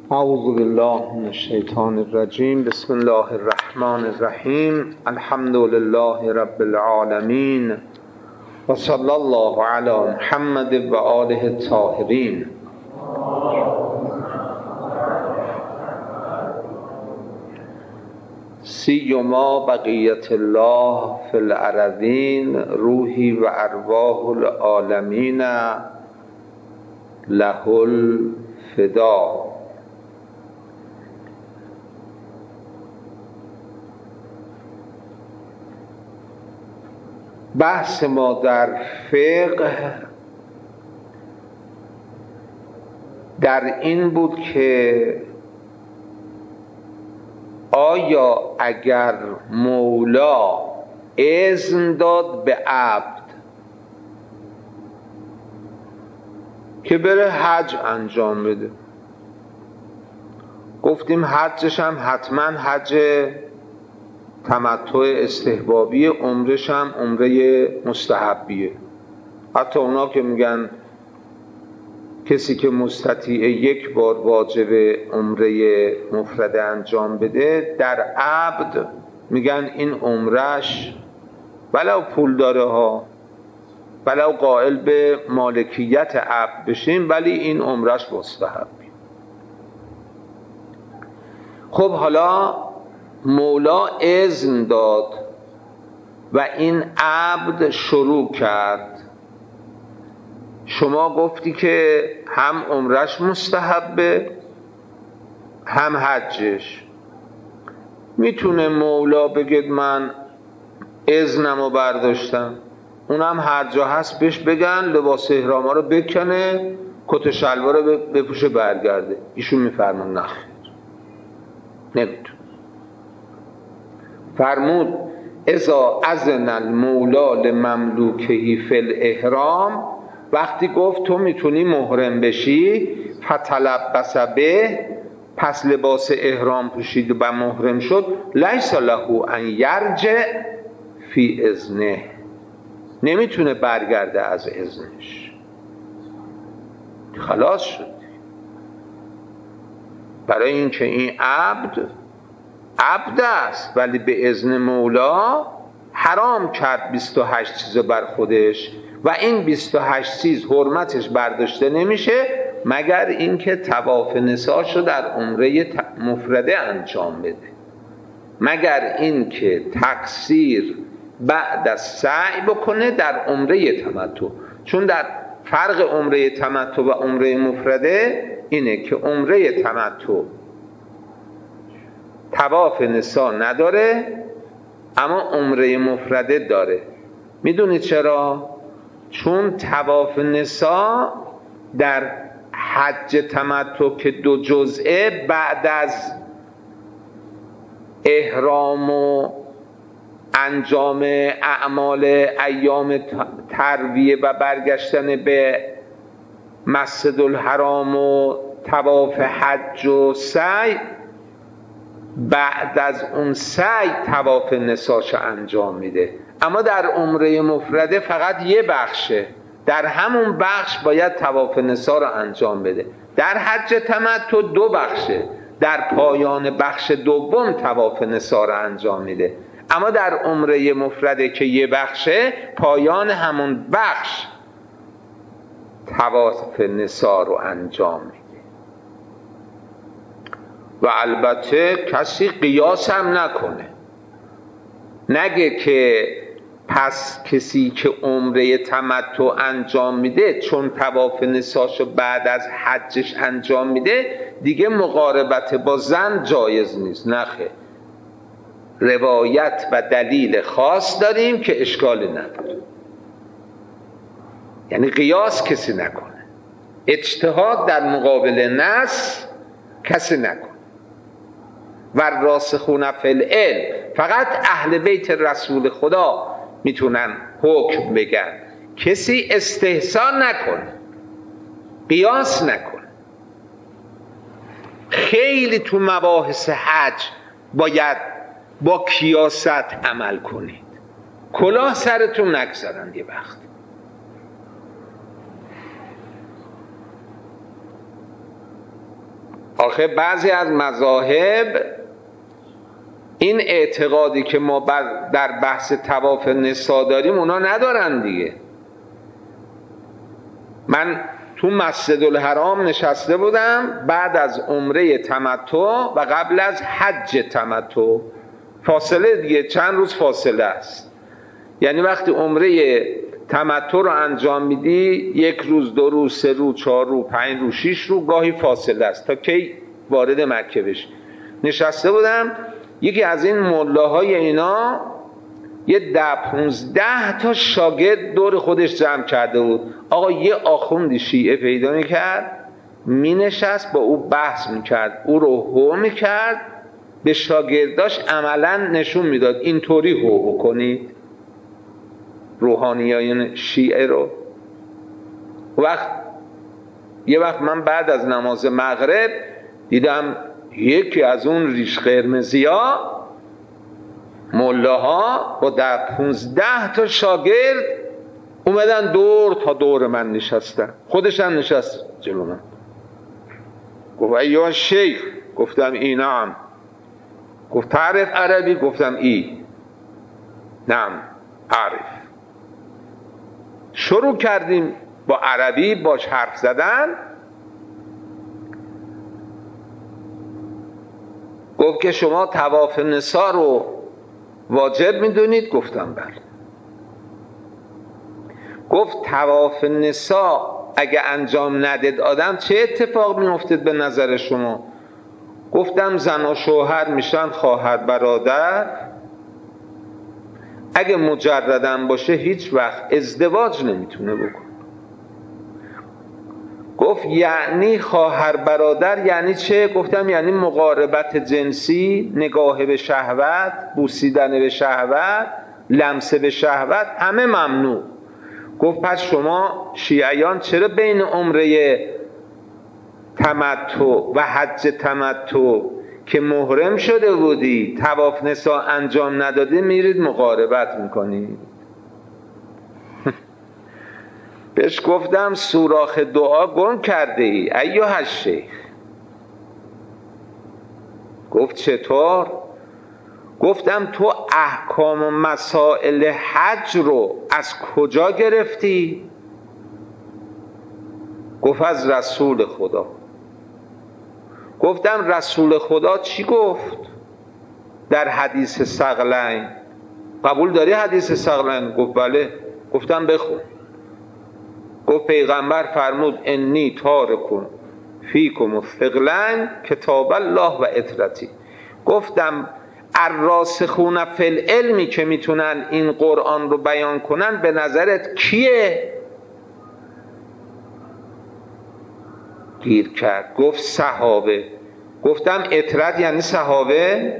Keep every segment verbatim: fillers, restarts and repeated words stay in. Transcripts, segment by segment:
اعوذ بالله من الشیطان الرجیم. بسم الله الرحمن الرحیم. الحمد لله رب العالمین و صلی الله علی محمد و آله الطاهرین. سیما بقیت الله فی الارضین روحی و ارواح العالمین له الفدا. بحث ما در فقه در این بود که آیا اگر مولا اذن داد به عبد که بره حج انجام بده، گفتیم حجش هم حتما حج تمتع استحبابی، عمرش هم عمره مستحبیه. حتی اونا که میگن کسی که مستطیع یک بار واجب عمره مفرده انجام بده، در عبد میگن این عمرش ولو پول داره ها، ولو قائل به مالکیت عبد بشیم، ولی این عمرش مستحبی. خب حالا مولا اذن داد و این عبد شروع کرد. شما گفتی که هم عمرش مستحبه هم حجش. میتونه مولا بگید من اذنمو برداشتم، اونم هر جا هست بهش بگن لباس احراما رو بکنه، کت شلوار رو بپوشه برگرده. ایشون میفرمون نخیر، نمیتونه. فرمود اذا اذن المولا لمملوکه فی الاحرام، وقتی گفت تو میتونی محرم بشی، فتلبس به، پس لباس احرام پوشید و محرم شد، لیس له ان یرجع فی اذنه، نمیتونه برگرده از اذنش، خلاص شد. برای اینکه این عبد عبد است ولی به اذن مولا حرام کرد بیست و هشت چیز بر خودش و این بیست و هشت چیز حرمتش برداشته نمیشه مگر اینکه طواف نساشو در عمره مفرده انجام بده، مگر اینکه تقصیر بعد از سعی بکنه در عمره تمتع. چون در فرق عمره تمتع و عمره مفرده اینه که عمره تمتع طواف نسا نداره اما عمره مفرده داره. میدونید چرا؟ چون طواف نسا در حج تمتع که دو جزئه، بعد از احرام و انجام اعمال ایام ترویه و برگشتن به مسجد الحرام و طواف حج و سعی، بعد از اون سعی طواف نساش انجام میده. اما در عمره مفرده فقط یه بخشه، در همون بخش باید طواف نسا رو انجام بده. در حج تمتع دو بخشه، در پایان بخش دوم طواف نسا رو انجام میده. اما در عمره مفرده که یه بخشه، پایان همون بخش طواف نسا رو انجام میده. و البته کسی قیاس هم نکنه، نگه که پس کسی که عمره تمتع انجام میده چون طواف نساشو بعد از حجش انجام میده دیگه مقاربت با زن جایز نیست. نخه، روایت و دلیل خاص داریم که اشکالی نداره. یعنی قیاس کسی نکنه، اجتهاد در مقابل نص کسی نکنه. و راسخون فی العلم، فقط اهل بیت رسول خدا میتونن حکم بگن. کسی استحسان نکنه، قیاس نکنه. خیلی تو مباحث حج باید با کیاست عمل کنید، کلاه سرتون نگذارن یه وقت. آخه بعضی از مذاهب این اعتقادی که ما در بحث طواف نسا داریم اونا ندارن دیگه. من تو مسجد الحرام نشسته بودم بعد از عمره تمتع و قبل از حج تمتع، فاصله دیگه چند روز فاصله است، یعنی وقتی عمره تمتع رو انجام میدی یک روز، دو روز، سه روز، چهار روز، پنج روز، شش روز گاهی فاصله است تا کی وارد مکه بشی. نشسته بودم، یکی از این ملاهای اینا یه ده پونزده تا شاگرد دور خودش جمع کرده بود. آقا یه آخوندی شیعه پیدا میکرد، مینشست با او بحث میکرد، او رو هو میکرد، به شاگرداش عملا نشون میداد اینطوری هو بکنید روحانیان شیعه رو. وقت یه وقت من بعد از نماز مغرب دیدم یکی از اون ریش قرمزیا ملاها با ده پونزده تا شاگرد اومدن دور تا دور من نشستن، خودش هم نشست جلو من. گفت ایوان شیخ، گفتم ای نعم. گفت تعرف عربی؟ گفتم ای نعم عرف. شروع کردیم با عربی باش حرف زدن. گفت که شما طواف نسا رو واجب میدونید؟ گفتم بله. گفت طواف نسا اگه انجام ندید آدم چه اتفاق میافتد به نظر شما؟ گفتم زن و شوهر میشن خواهر برادر، اگه مجردن باشه هیچ وقت ازدواج نمیتونه بکن. گفت یعنی خواهر برادر یعنی چه؟ گفتم یعنی مقاربت جنسی، نگاه به شهوت، بوسیدن به شهوت، لمس به شهوت همه ممنوع. گفت پس شما شیعیان چرا بین عمره تمتع و حج تمتع که محرم شده بودی طواف نسا انجام نداده میرید مقاربت میکنید؟ بهش گفتم سوراخ دعا گم کرده ای ایها الشیخ. گفت چطور؟ گفتم تو احکام و مسائل حج رو از کجا گرفتی؟ گفت از رسول خدا. گفتم رسول خدا چی گفت در حدیث ثقلین؟ قبول داری حدیث ثقلین؟ گفت بله. گفتم بخون. گفت پیغمبر فرمود انی تارکم فیکم الثقلین کتاب الله و اطرتی. گفتم الراسخون فی العلمی که میتونن این قرآن رو بیان کنن به نظرت کیه؟ گیر کرد. گفت صحابه. گفتم اطرت یعنی صحابه؟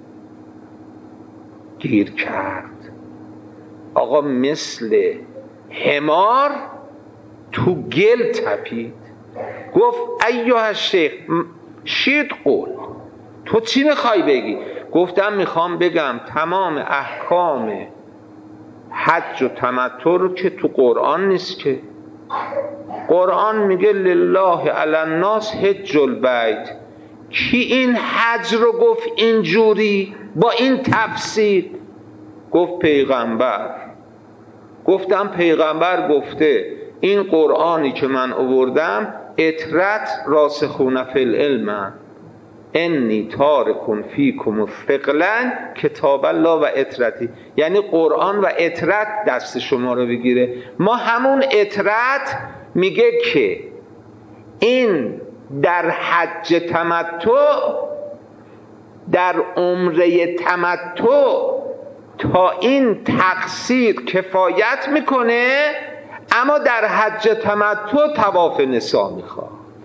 گیر کرد. آقا مثل حمار تو گل تپید. گفت ایها الشیخ شید قول، تو چی میخوای بگی؟ گفتم میخوام بگم تمام احکام حج و تمتع رو که تو قرآن نیست که. قرآن میگه لله علی الناس حج البیت. کی این حج رو گفت اینجوری با این تفسیر؟ گفت پیغمبر. گفتم پیغمبر گفته این قرآنی که من آوردم اطرت راسخون فی العلم انی تارکن فیکم الثقلین کتاب الله و اطرتی، یعنی قرآن و اطرت دست شما رو بگیره. ما همون اطرت میگه که این در حج تمتع، در عمره تمتع تا این تقصیر کفایت میکنه، اما در حج تمتع طواف نسا میخواد.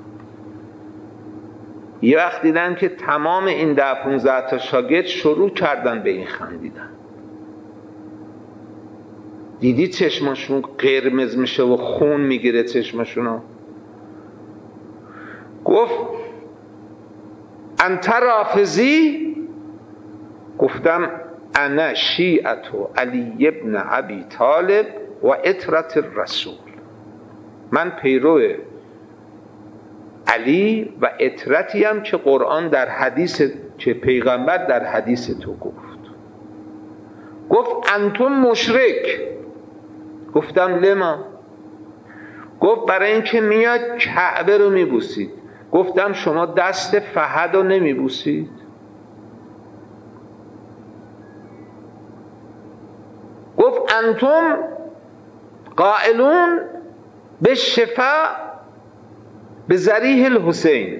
یه وقت دیدن که تمام این ده پونزده تا شاگرد شروع کردن به این خندیدن. دیدی چشمشون قرمز میشه و خون میگیره چشمشونو. گفت انت رافضی؟ گفتم انا شیعت علی ابن ابی طالب و اطرت الرسول. من پیرو علی و اطرتی هم که قرآن در حدیث، که پیغمبر در حدیث تو گفت. گفت انتم مشرک. گفتم لما؟ گفت برای اینکه میاد کعبه رو میبوسید. گفتم شما دست فهد رو نمیبوسید؟ گفت انتم قائلون به شفا به ذریح الحسین.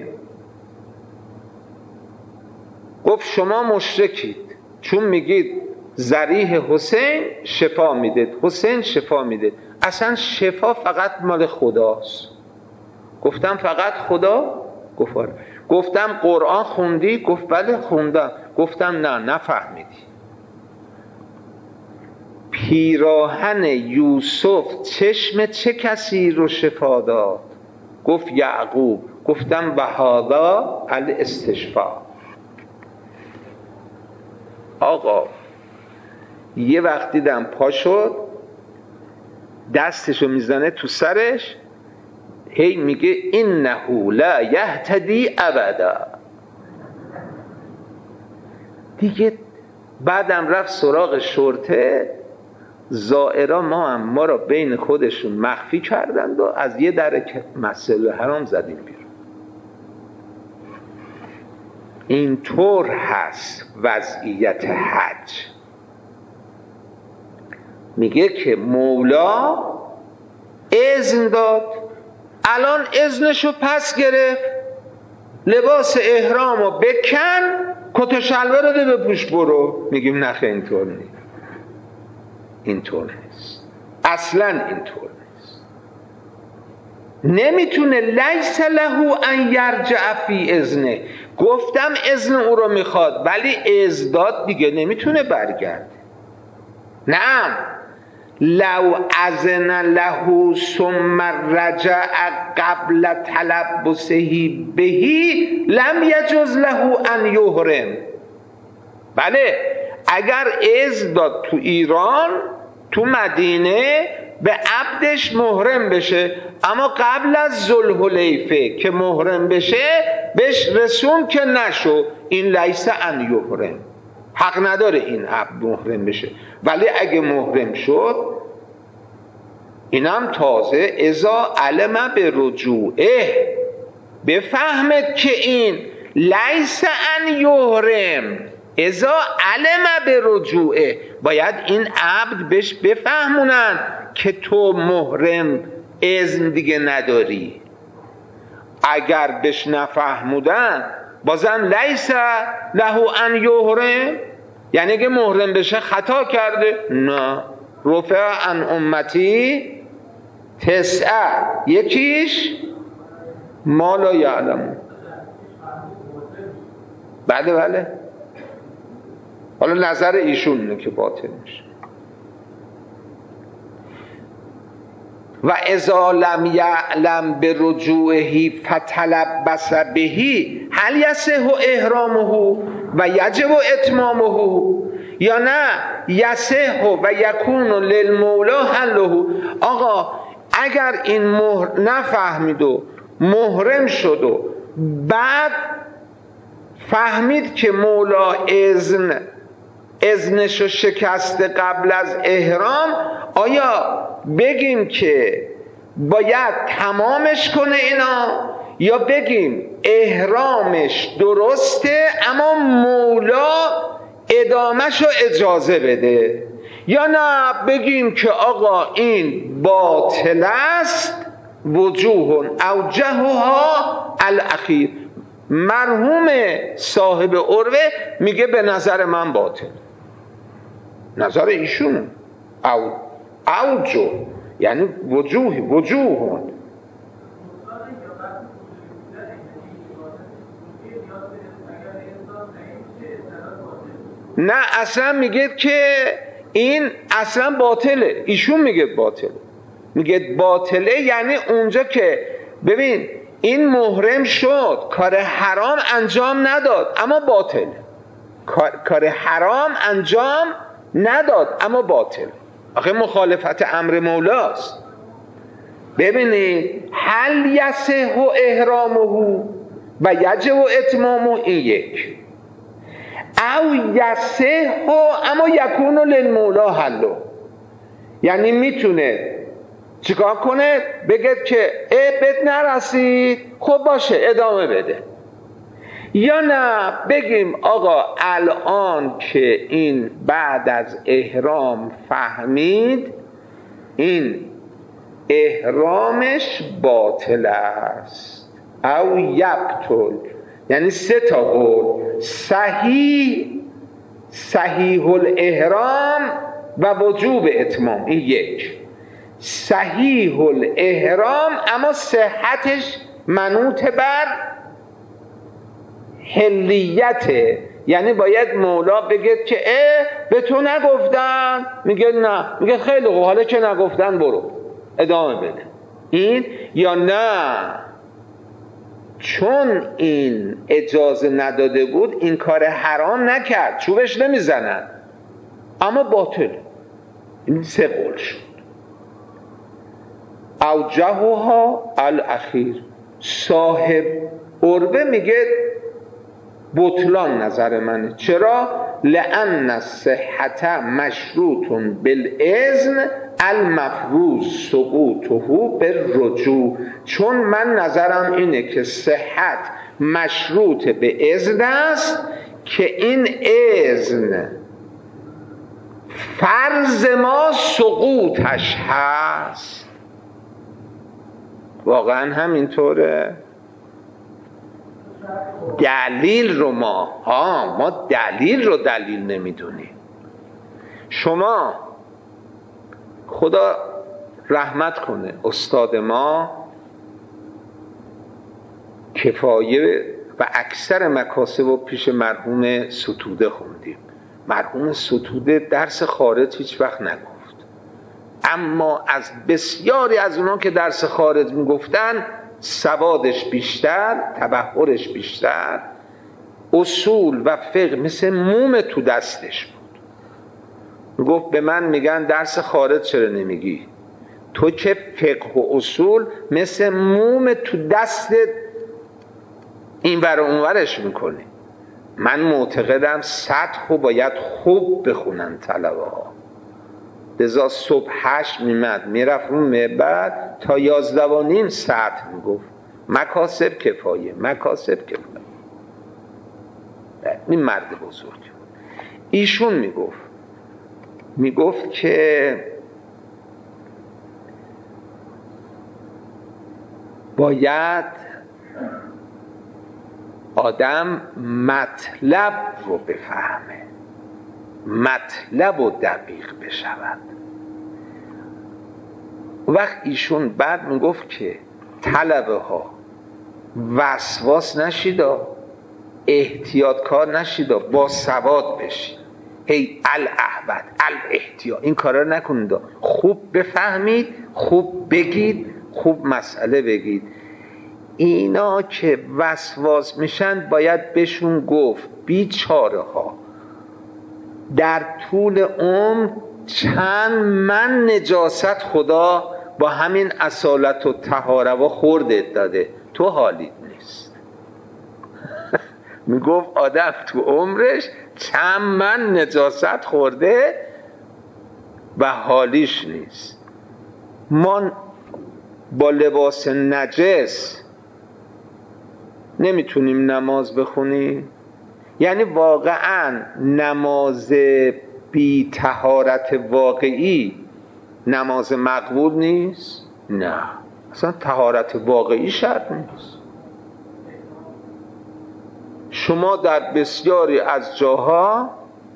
گفت شما مشرکید چون میگید ذریح حسین شفا میده، حسین شفا میده. اصلا شفا فقط مال خداست. گفتم فقط خدا؟ گفت آره. گفتم قرآن خوندی؟ گفت بله خوندم. گفتم نه نفهمیدی. پیراهن یوسف چشم چه کسی رو شفا داد؟ گفت یعقوب. گفتم و هذا الاستشفاء. آقا یه وقت دیدم پا شد دستشو میزنه تو سرش، هی میگه انه لا یهتدی ابدا. دیگه بعدم رفت سراغ شرطه، زائرا ما هم ما را بین خودشون مخفی کردند و از یه در مسجد الحرام زدیم بیرون. اینطور هست وضعیت حج. میگه که مولا اذن داد، الان اذنشو پس گرفت، لباس احرامو بکن، کت و شلوار رو ده بپوش برو. میگیم نخه اینطور نیست، اینطور نیست، اصلا اینطور نیست. نمیتونه لیس له ان یرجع فی اذنه. گفتم اذن او رو میخواد ولی اذن داد دیگه نمیتونه برگرده. نعم لو اذن له ثم رجع قبل تلبسه بهی لم یجوز له ان یحرم. بله اگر اذن داد تو ایران تو مدینه به عبدش محرم بشه، اما قبل از ذوالحلیفه که محرم بشه بهش رسون که نشو، این لیس ان یحرم، حق نداره این عبد محرم بشه. ولی اگه محرم شد اینم تازه اذا علم به رجوعه، بفهمد که این لیس ان یحرم، اذا علم به رجوعه، باید این عبد بهش بفهمونن که تو محرم اذن دیگه نداری. اگر بهش نفهمودن بازم لیس له ان یحرم، یعنی اگه محرم بشه خطا کرده؟ نه. رفع عن امتی تسعه، یکیش ما لا یعلمون. بله بله، حالا نظر ایشون اینه که باطل میشه. و اذا لم یعلم برجوعه فتلبس بهی هل یصح احرامه و یجب اتمامه، یا نه یصح و یکون للمولا حله. آقا اگر این مهر نفهمید و محرم شد و بعد فهمید که مولا اذن اذنشو شکسته قبل از احرام، آیا بگیم که باید تمامش کنه اینا، یا بگیم احرامش درسته اما مولا ادامهشو اجازه بده، یا نه بگیم که آقا این باطل است، وجوه اوجهها الاخیر. مرحوم صاحب عروه میگه به نظر من باطل، نظر ایشون او اوجه یعنی وجوه وجوه. نه اصلا میگه که این اصلا باطله، ایشون میگه باطله، میگه باطله یعنی اونجا که ببین این محرم شد کار حرام انجام نداد اما باطل، کار, کار حرام انجام نداد اما باطل. آخه مخالفت امر مولاست. ببینید هل یصح احرامه و یجب اتمامه، این یک، او یصح اما یکون للمولا حله، یعنی میتونه چیکار کنه؟ بگه که اه بهت نرسید، خب باشه ادامه بده. یا نه بگیم آقا الان که این بعد از احرام فهمید این احرامش باطل است، او یبطل، یعنی سه تا قول، صحیح صحیح الاحرام و وجوب اتمام، این یک، صحیح الاحرام اما صحتش منوط بر حلیته، یعنی باید مولا بگه که اه به تو نگفتن، میگه نه، میگه خیلی خوب حالا که نگفتن برو ادامه بده. این یا نه چون این اجازه نداده بود این کار حرام نکرد، چوبش نمیزنن اما باطل. این سه قول شد. اوجهها الاخیر، صاحب عربه میگه بطلان نظر منه. چرا؟ لأن الصحت مشروط بالاذن المفروض سقوطه بالرجوع، چون من نظرم اینه که صحت مشروط به اذن است که این اذن فرض ما سقوطش هست. واقعا همینطوره. دلیل رو ما ها ما دلیل رو دلیل نمیدونیم. شما خدا رحمت کنه استاد ما کفایه و اکثر مکاسب و پیش مرحوم ستوده خوندیم. مرحوم ستوده درس خارج هیچ وقت نگفت، اما از بسیاری از اونها که درس خارج میگفتن سوادش بیشتر، تبحرش بیشتر، اصول و فقه مثل موم تو دستش بود. میگفت به من میگن درس خارج چرا نمیگی؟ تو که فقه و اصول مثل موم تو دست این ور و اون ورش میکنی. من معتقدم سطح رو باید خوب بخونن طلبه ها. لذا صبح هشت میمد میرفت رو منبر تا یازده و نیم ساعت میگفت مکاسب کفایه مکاسب کفایه. این مرد بزرگ ایشون میگفت میگفت که باید آدم مطلب رو بفهمه، مطلب و دقیق بشود. وقت ایشون بعد میگفت که طلبه ها وسواس نشیدا، احتیاط کار نشیدا، با سواد بشید. هی الاحبت الاحتیاط این کارا رو نکنید، خوب بفهمید، خوب بگید، خوب مسئله بگید. اینا که وسواس میشن باید بهشون گفت بیچاره ها در طول عمر چند من نجاست خدا با همین اصالت و طهارت خوردت داده، تو حالیت نیست. میگفت آدم تو عمرش چند من نجاست خورده و حالیش نیست. ما با لباس نجس نمیتونیم نماز بخونیم؟ یعنی واقعا نماز بی طهارت واقعی نماز مقبول نیست؟ نه، اصلا طهارت واقعی شرط نیست. شما در بسیاری از جاها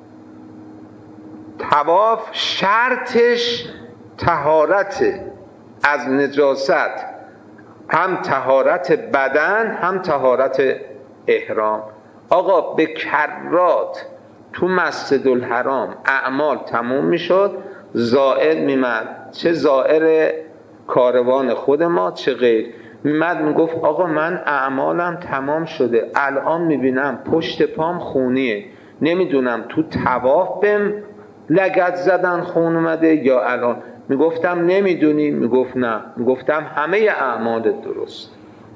طواف شرطش طهارت از نجاست، هم طهارت بدن هم طهارت احرام. آقا به کرات تو مسجد الحرام اعمال تموم میشد، زائر میمد، چه زائر کاروان خود ما چه غیر، میمد میگفت آقا من اعمالم تمام شده، الان میبینم پشت پام خونیه، نمیدونم تو طواف بهم لگد زدن خون اومده یا الان. میگفتم نمیدونی، میگفت نه، میگفتم همه اعمالت درست.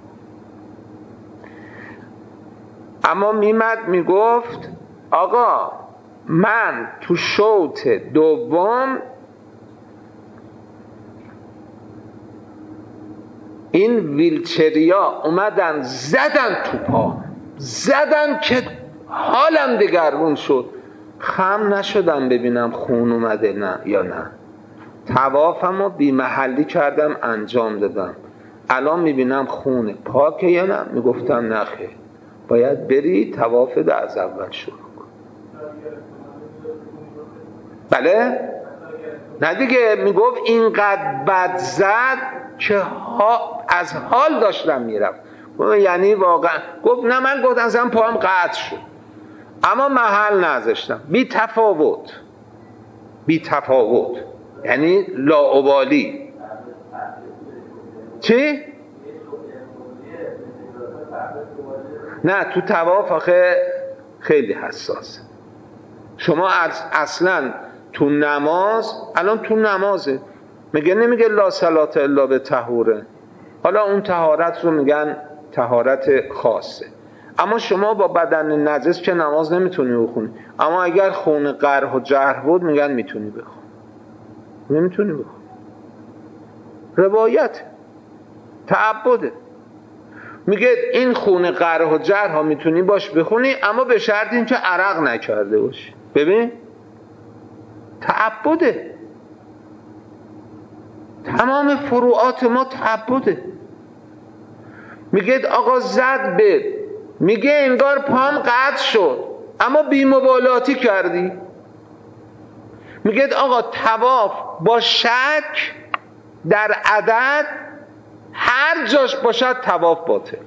اما میمد میگفت آقا من تو شوط دوم این ویلچریا اومدن زدن تو پا، زدن که حالم دگرگون شد. خم نشدم ببینم خون اومده نه یا نه. طوافم رو بی محلی کردم انجام دادم. الان میبینم خونه پاکه یا نه؟ میگفتم نخیر، باید بری طواف ده از اول شروع کن. بله؟ نه دیگه، میگفت اینقدر بد زد که ها از حال داشتم میرفت. یعنی واقعا گفت نه، من گفت ازم پاهم قطع شد اما محل نذاشتم. بی تفاوت، بی تفاوت یعنی لاابالی. چی؟ نه تو طواف آخه خیلی حساسه. شما اصلا تو نماز، الان تو نمازه میگه، نمیگه لا صلات الا به طهوره، حالا اون طهارت رو میگن طهارت خاصه. اما شما با بدن نجس که نماز نمیتونی بخونی، اما اگر خون قرح و جرح بود میگن میتونی بخون. نمیتونی بخون، روایت تعبده. میگه این خون قرح و جرح ها میتونی باش بخونی، اما به شرط این که عرق نکرده باشی. ببین تعبده، تمام فروعات ما تعبده. میگه آقا زد به، میگه انگار پام قطع شد اما بی‌مبالاتی کردی. میگه آقا طواف با شک در عدد هر جاش باشد طواف باطل.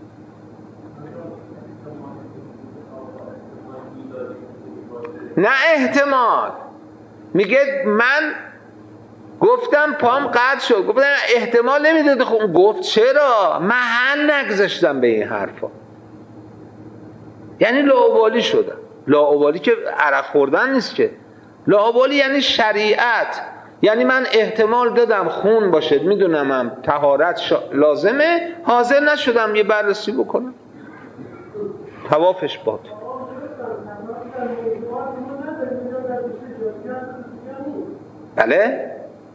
نه احتمال، میگه من گفتم پام قطع شد، گفتم احتمال نمیده. خب گفت چرا؟ محل نگذاشتم به این حرفا. یعنی لاابالی شدم. لاابالی که عرق خوردن نیست که، لاابالی یعنی شریعت. یعنی من احتمال دادم خون باشه، میدونم هم طهارت شا... لازمه، حاضر نشدم یه بررسی بکنم، طوافش باطل. بله؟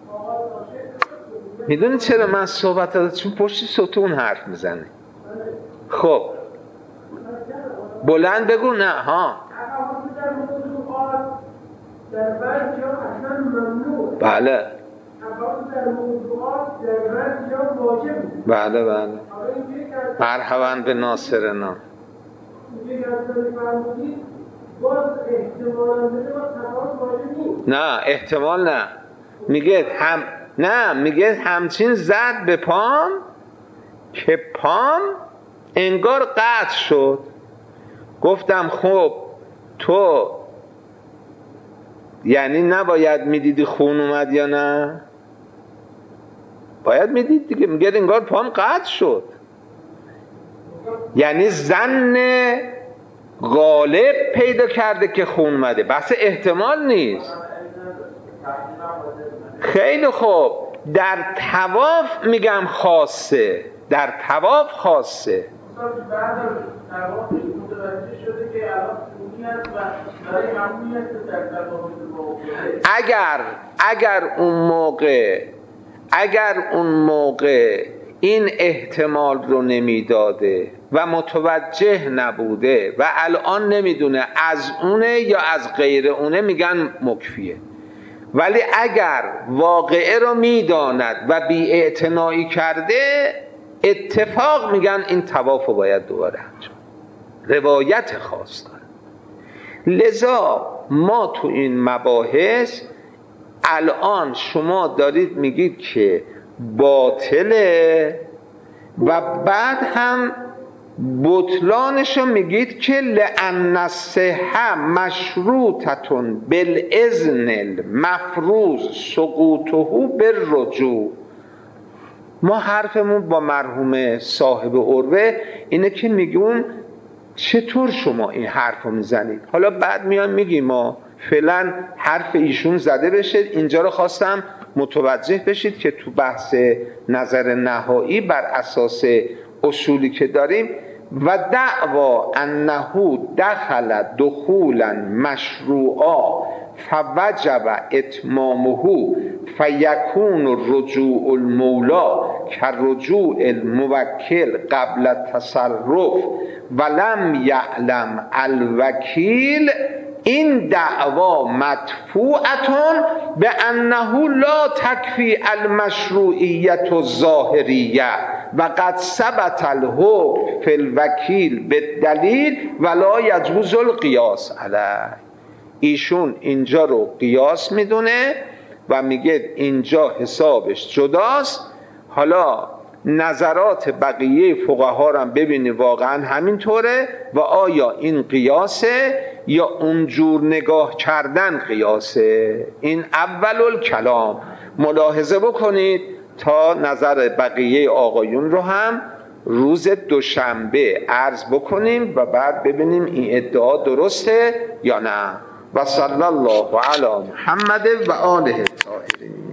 میدونی چرا من صحبت دادم؟ چون پشت ستون حرف میزنه. خب بلند بگو. نه ها بله بله بله مرحبا به ناصرنا. نه احتمال نه، میگه هم نه، میگه همچین زد به پام که پام انگار قطع شد. گفتم خب تو یعنی نباید میدیدی خون اومد یا نه؟ باید میدید دیگه. میگه انگار پام قطع شد، یعنی ظن غالب پیدا کرده که خون اومده، بحث احتمال نیست. خیلی خوب، در طواف میگم خاصه، در طواف خاصه. اگر اگر اون موقع اگر اون موقع این احتمال رو نمیداده و متوجه نبوده و الان نمیدونه از اونه یا از غیر اونه، میگن مکفیه. ولی اگر واقعه رو میداند و بی‌اعتنایی کرده، اتفاق میگن این طواف رو باید دوباره انجام. روایت خاص داره. لذا ما تو این مباحث الان شما دارید میگید که باطله و بعد هم بطلانشو میگید که لأن الصحة مشروطة بالاذن المفروض سقوطه بالرجوع. ما حرفمون با مرحوم صاحب عروه اینه که میگون چطور شما این حرفو میزنید. حالا بعد میان میگیم ما فعلا حرف ایشون زده بشه. اینجا رو خواستم متوجه بشید که تو بحث نظر نهایی بر اساس اصولی که داریم و دعوا انه دخل دخولا مشروعا فوجب اتمامه فیکون رجوع المولا كرجوع الموکل قبل التصرف ولم یعلم الوکیل. این دعوا مدفوعتون به انه لا تکفی المشروعیت الظاهریه و قد ثبت الحکم فی الوکیل بالدلیل ولا یجوز القیاس علیه. ایشون اینجا رو قیاس میدونه و میگه اینجا حسابش جداست. حالا نظرات بقیه فقها رو هم ببینی واقعا همینطوره و آیا این قیاسه یا اونجور نگاه کردن قیاسه. این اول الکلام ملاحظه بکنید تا نظر بقیه آقایون رو هم روز دوشنبه عرض بکنیم و بعد ببینیم این ادعا درسته یا نه. و صلی الله علی محمد و آله الطاهرین.